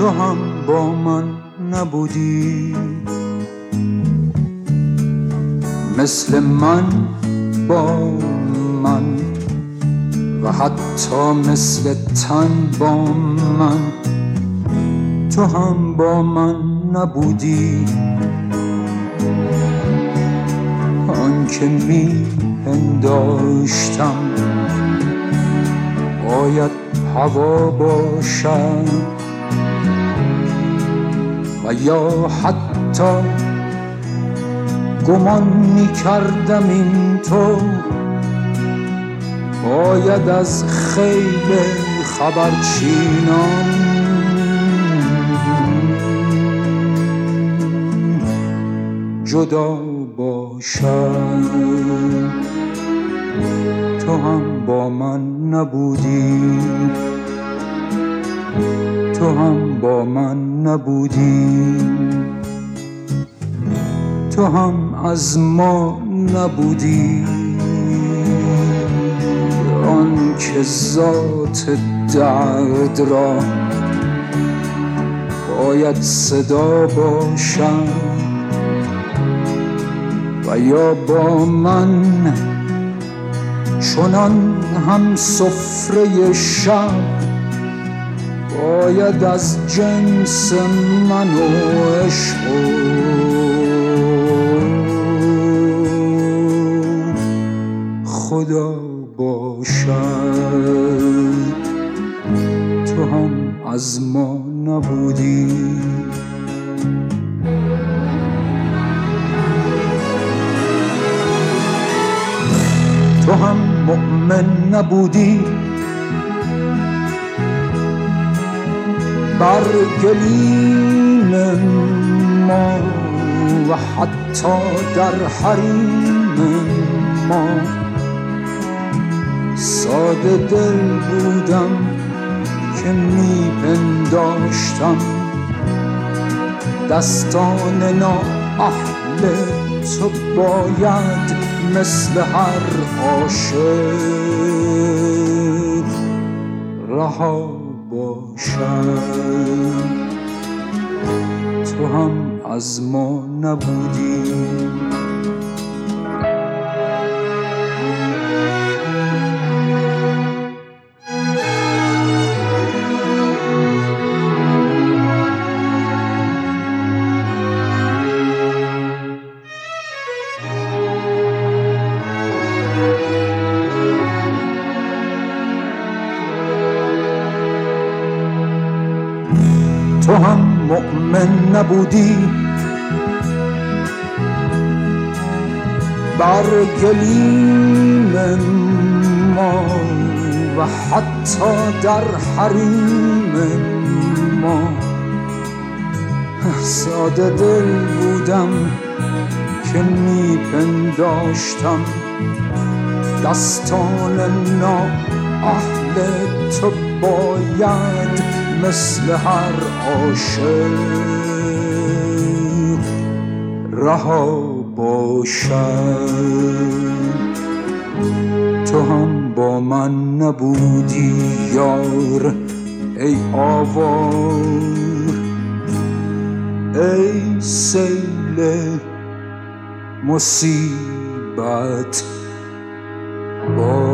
تو هم با من نبودی، مثل من با من و حتی مثل تن با من تو هم با من نبودی. آن که می پنداشتم باید هوا باشد و یا حتی گمان می کردم این تو باید از خیل خبرچینان جدا باشد. تو هم با من نبودی، تو هم با من نبودی، تو هم از ما نبودی. آن که ذات درد را باید صدا باشد و یا با من چنان هم سفره شب باید از جنس من و عشق خدا باشد. تو هم از ما نبودی، تو هم مؤمن نبودی بر گلیم ما و حتی در حریم ما. ساده دل بودم که می پنداشتم دستان نااهل تو باید مثل هر عاشق رها باشد. تو هم از ما نبودی، تو هم مؤمن نبودی بر گلیم ما و حتی در حریم ما. ساده دل بودم که می پنداشتم دستان نااهل تو باید مثل هر عاشق رها باشد. تو هم با من نبودی یار ای آوار، ای سیل مصیبت با